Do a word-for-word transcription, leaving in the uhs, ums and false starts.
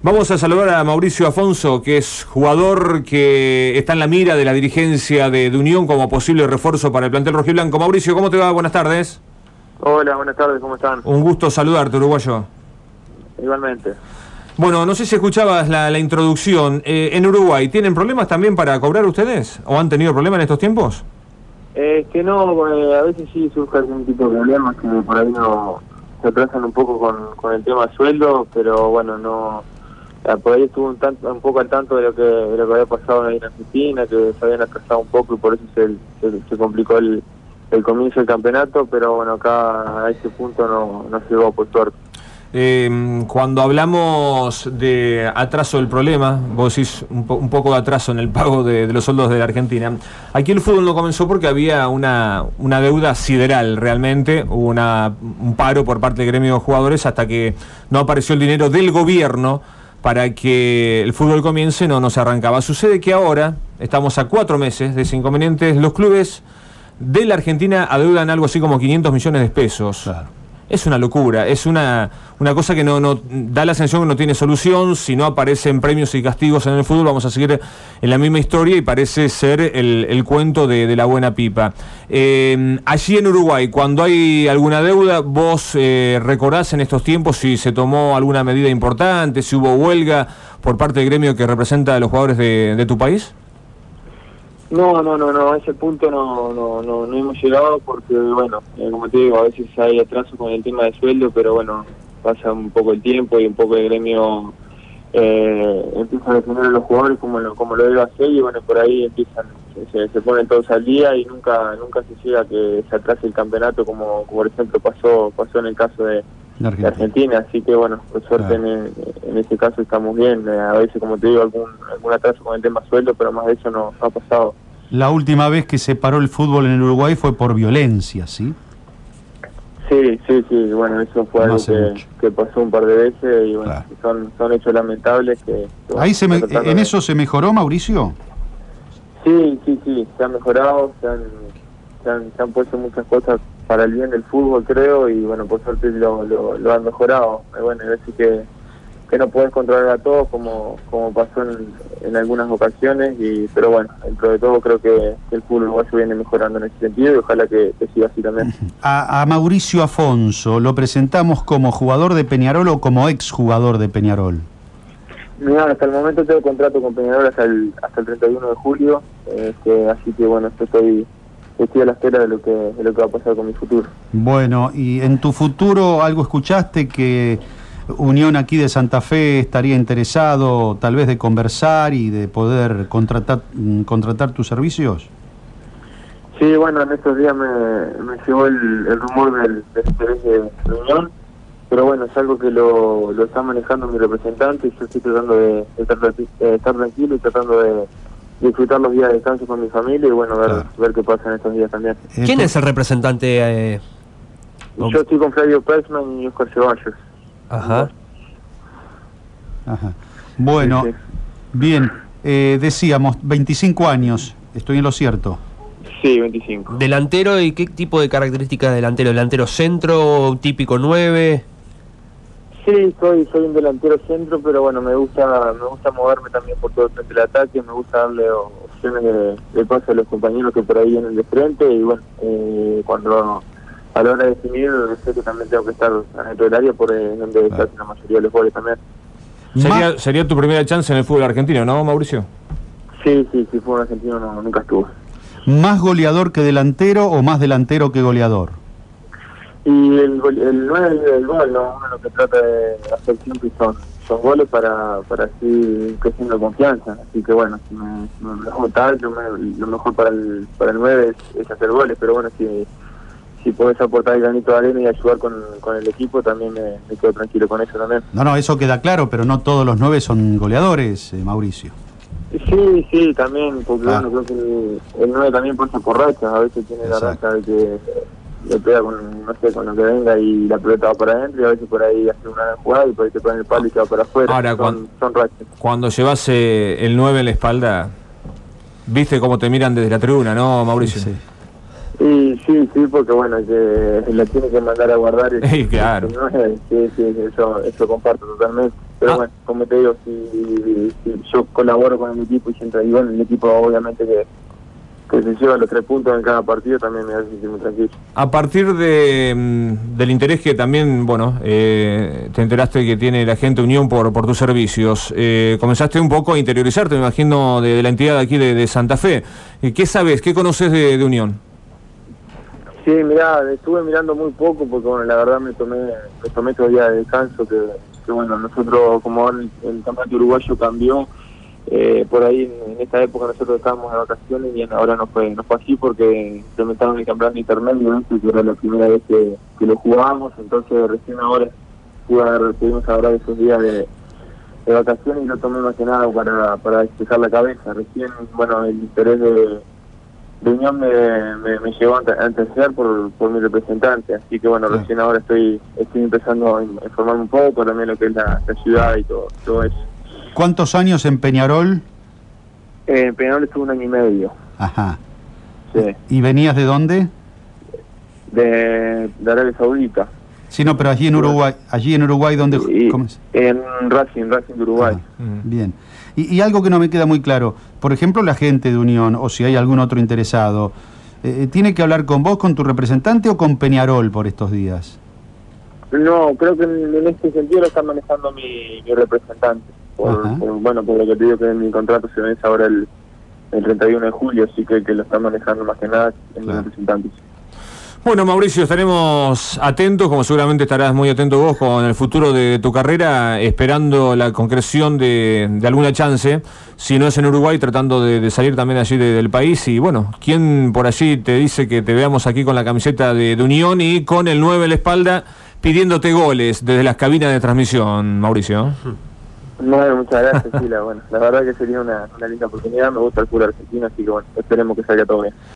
Vamos a saludar a Mauricio Afonso, que es jugador que está en la mira de la dirigencia de, de Unión como posible refuerzo para el plantel rojiblanco. Mauricio, ¿cómo te va? Buenas tardes. Hola, buenas tardes, ¿cómo están? Un gusto saludarte, uruguayo. Igualmente. Bueno, no sé si escuchabas la, la introducción. Eh, ¿En Uruguay tienen problemas también para cobrar ustedes? ¿O han tenido problemas en estos tiempos? Eh, que no, eh, a veces sí surge algún tipo de problemas que por ahí no se atrasan un poco con, con el tema sueldo, pero bueno, no... Por ahí estuve un, tanto, un poco al tanto de lo que de lo que había pasado ahí en Argentina, que se habían atrasado un poco y por eso se, se, se complicó el, el comienzo del campeonato, pero bueno, acá a ese punto no, no llegó por suerte. Eh, cuando hablamos de atraso del problema, vos decís un, po un poco de atraso en el pago de, de los sueldos de la Argentina. Aquí el fútbol no comenzó porque había una, una deuda sideral realmente, hubo una, un paro por parte del gremio de jugadores hasta que no apareció el dinero del gobierno para que el fútbol comience. No nos arrancaba. Sucede que ahora estamos a cuatro meses de ese inconveniente. Los clubes de la Argentina adeudan algo así como quinientos millones de pesos. Claro. Es una locura, es una, una cosa que no, no da la sensación que no tiene solución. Si no aparecen premios y castigos en el fútbol, vamos a seguir en la misma historia y parece ser el, el cuento de, de la buena pipa. Eh, allí en Uruguay, cuando hay alguna deuda, ¿vos eh, recordás en estos tiempos si se tomó alguna medida importante, si hubo huelga por parte del gremio que representa a los jugadores de, de tu país? No, no, no, no, a ese punto no, no, no, no hemos llegado porque, bueno, eh, como te digo, a veces hay atraso con el tema de sueldo, pero bueno, pasa un poco el tiempo y un poco el gremio eh, empieza a defender a los jugadores como lo, como lo debe hacer y bueno, por ahí empiezan, se, se ponen todos al día y nunca nunca se llega a que se atrase el campeonato como, como por ejemplo pasó pasó en el caso de Argentina. de Argentina, así que bueno, por suerte claro. en, en este caso estamos bien, a veces como te digo algún algún atraso con el tema sueldo, pero más de eso no, no ha pasado. La última vez que se paró el fútbol en el Uruguay fue por violencia, ¿sí? Sí, sí, sí, bueno, eso fue no algo que, que pasó un par de veces y bueno, claro. son, son hechos lamentables que... que Ahí se me, ¿En de... eso se mejoró, Mauricio? Sí, sí, sí, se ha mejorado, se han, se han, se han puesto muchas cosas para el bien del fútbol, creo, y bueno, por suerte lo, lo, lo han mejorado. Y bueno, es decir que, que no puedes controlar a todos como, como pasó en, en algunas ocasiones, y pero bueno, dentro de todo creo que, que el fútbol uruguayo viene mejorando en ese sentido y ojalá que, que siga así también. A, a Mauricio Afonso, ¿lo presentamos como jugador de Peñarol o como exjugador de Peñarol? Mira, hasta el momento tengo contrato con Peñarol hasta el, hasta el treinta y uno de julio, este, así que bueno, estoy... estoy a la espera de lo que de lo que va a pasar con mi futuro. Bueno, y en tu futuro algo escuchaste que Unión aquí de Santa Fe estaría interesado tal vez de conversar y de poder contratar contratar tus servicios. Sí, bueno, en estos días me, me llegó el, el rumor del, del interés de, de Unión, pero bueno, es algo que lo, lo está manejando mi representante y yo estoy tratando de, de, estar, de estar tranquilo y tratando de disfrutar los días de descanso con mi familia y bueno, ver, claro. ver qué pasa en estos días también. ¿Quién es el representante? Eh... Yo estoy con Flavio Persman y Oscar Ceballos. Ajá. Ajá. Bueno, sí, sí. Bien, eh, decíamos, veinticinco años, ¿estoy en lo cierto? Sí, veinticinco. ¿Delantero y qué tipo de características de delantero? ¿Delantero centro, típico nueve? Sí, soy soy un delantero centro, pero bueno, me gusta me gusta moverme también por todo el frente del ataque, me gusta darle opciones de, de pase a los compañeros que por ahí vienen de frente y bueno, eh, cuando a la hora de definir, sé que también tengo que estar dentro del área por eh, donde se hacen la mayoría de los goles también. Sería, sería tu primera chance en el fútbol argentino, ¿no, Mauricio? Sí, sí, sí, fútbol argentino no, nunca estuvo. ¿Más goleador que delantero o más delantero que goleador? Y el, el nueve del gol, ¿no? Uno lo que trata de hacer siempre son, son goles para, para así ir creciendo confianza. Así que bueno, si me, me lo hago tal, yo me, lo mejor para el para el nueve es, es hacer goles, pero bueno, si, si podés aportar el granito de arena y ayudar con, con el equipo, también me, me quedo tranquilo con eso también. No, no, eso queda claro, pero no todos los nueve son goleadores, eh, Mauricio. Sí, sí, también, porque ah. bueno, creo que el, el nueve también pasa por rachas, a veces tiene Exacto. la racha de que le pega con, no sé, con lo que venga y la pelota va para adentro y a veces por ahí hace una jugada y por ahí te pone el palo y se va para afuera. Ahora, son, cuando, son rachas. Cuando llevas eh, el nueve en la espalda, viste cómo te miran desde la tribuna, ¿no, Mauricio? Sí, sí, sí, sí, porque bueno, que la tiene que mandar a guardar. Sí, claro. El nueve, sí, sí, eso, eso comparto totalmente. pero Ah. bueno, como te digo, si, si yo colaboro con el equipo y siempre digo, bueno, el equipo obviamente que, que se lleva los tres puntos en cada partido también me hace sentir muy tranquilo. A partir de, mm, del interés que también, bueno, eh, te enteraste que tiene la gente Unión por, por tus servicios, eh, comenzaste un poco a interiorizarte, me imagino, de, de la entidad aquí de, de Santa Fe. Eh, ¿Qué sabes, qué conoces de, de Unión? Sí, mirá, estuve mirando muy poco porque bueno, la verdad me tomé me tomé estos días de descanso que, que bueno, nosotros como ahora el, el campeonato uruguayo cambió, eh, por ahí en, en esta época nosotros estábamos de vacaciones y ahora no fue, no fue así porque implementaron el campeonato intermedio, ¿no? Que era la primera vez que, que lo jugábamos, entonces recién ahora pude, pudimos hablar de esos días de, de vacaciones y lo tomé más que nada para, para despejar la cabeza. Recién, bueno, el interés de de Unión me, me, me llevó a entender por, por mi representante, así que bueno, Claro. recién ahora estoy estoy empezando a informarme un poco también lo que es la, la ciudad y todo, todo eso. ¿Cuántos años en Peñarol? Eh, en Peñarol estuve un año y medio, Ajá. sí, ¿Y venías de dónde? de, de Arabia Saudita, Sí, no, pero allí en Uruguay, allí en Uruguay, ¿dónde? y, ¿Cómo es? en Racing, Racing de Uruguay. Ah, bien. Y, y algo que no me queda muy claro, por ejemplo, la gente de Unión, o si hay algún otro interesado, eh, ¿tiene que hablar con vos, con tu representante o con Peñarol por estos días? No, creo que en, en este sentido lo está manejando mi, mi representante, por, Ajá. por, bueno, por lo que te digo que mi contrato se vence ahora el, el treinta y uno de julio, así que el que lo está manejando más que nada es mi Claro. representante. Bueno, Mauricio, estaremos atentos, como seguramente estarás muy atento vos con el futuro de tu carrera, esperando la concreción de, de alguna chance, si no es en Uruguay, tratando de, de salir también allí de, del país. Y bueno, ¿quién por allí te dice que te veamos aquí con la camiseta de, de Unión y con el nueve en la espalda, pidiéndote goles desde las cabinas de transmisión, Mauricio? No, muchas gracias, sí, la, bueno, la verdad que sería una, una linda oportunidad, me gusta el fútbol argentino, así que bueno, esperemos que salga todo bien.